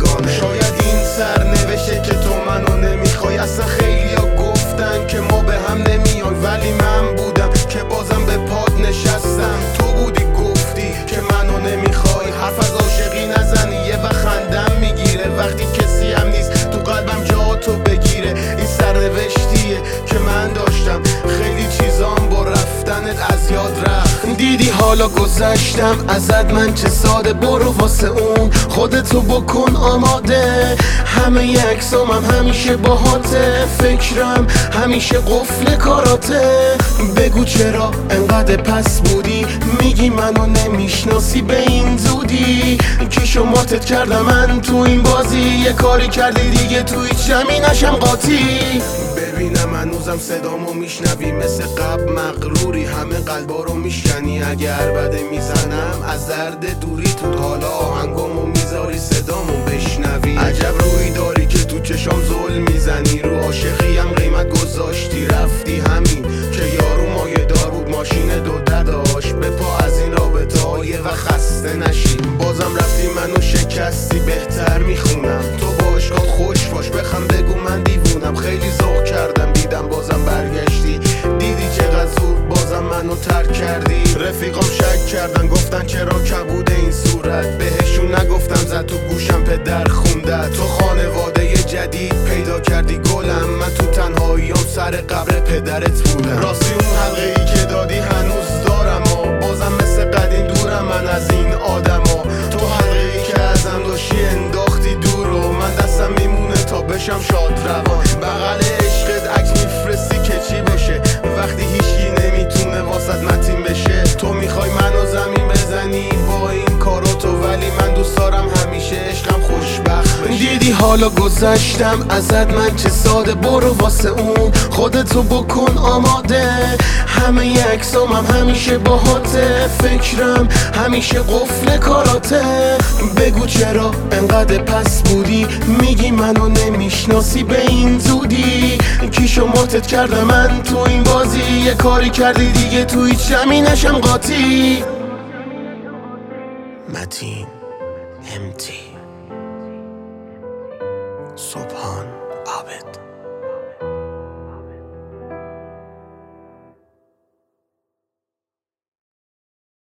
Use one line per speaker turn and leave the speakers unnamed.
بیگانه. شاید این سر نوشته که تو منو نمیخوای. اصلا خیلیا گفتن که ما به هم نمیای، ولی من بودم که بازم به پاد نشستم. تو بودی گفتی که منو نمیخوای. حرف از عاشقی نزنی یه وقت خندم میگیره وقتی کسی هم نیست تو قلبم جا تو بگیره. این سرنوشتیه که من داشتم، خیلی چیزام با رفتنت از یاد رفت. دیدی حالا گذشتم ازت من چه ساده، برو واسه اون خودتو بکن آماده. همه ی عکسامم همیشه باهاته، فکرم همیشه قفل کاراته. بگو چرا انقدر پس بودی، میگی منو نمیشناسی به این زودی. کی شماتت کردم من تو این بازی، یه کاری کردی دیگه تو هیچ جمعی نشم قاطی. ببینم هنوزم صدامو میشنوی، مثل قبل مغروری همه قلبا رو میشکنی. اگه عربده میزنم از درد دوری تو، حالا آهنگامو میذاری صدامو بشنوی. عجب روی داری که تو چشام زل میزنی، رو عاشقی هم قیمت گذاشتی رفتی. همین که یارو مایه دار بود ماشین دو داشت، به پا از این رابطه های و خسته نشی. بازم رفتی منو شکستی، بهتر میخونم تو باشگاه خوش باش، بخم بگو من دیوونم. خیلی ذوق کردم دیدم بازم برگشتی، دیدی چقدر زود بازم منو ترک کردی. رفیقام شک کردن گفتن چرا کبوده این صورت، بهشون نگفتم زد تو گوشم پدر خونده. تو خانواده جدید پیدا کردی گلم، من تو تنهاییام سر قبر پدرت بودم. راستی اون حلقه ای که دادی هنوز دارم بازم مثل قدیم دورم من از این آدما. تو حلقه ای که ازم داشتی انداختی دور و من دستم میمونه تا بشم شاد روان. بغل عشقت عکس میفرستی که چی باشه وقتی هیچکی نمیتونه واسط متین بشه. تو میخوای منو زمین بزنی با این کارو تو، ولی من دوست دارم همیشه عشقم خوشبخت بشه. دیدی حالا گذشتم ازت من چه ساده، برو واسه اون خودتو بکن آماده. همه ی عکسامم همیشه باهاته، فکرم همیشه قفل کاراته. بگو چرا انقدر پس بودی، میگی منو نمیشناسی به این زودی. کی شماتت کردم من تو این بازی، یه کاری کردی دیگه تو هیچ جمعی نشم قاطی. متین MT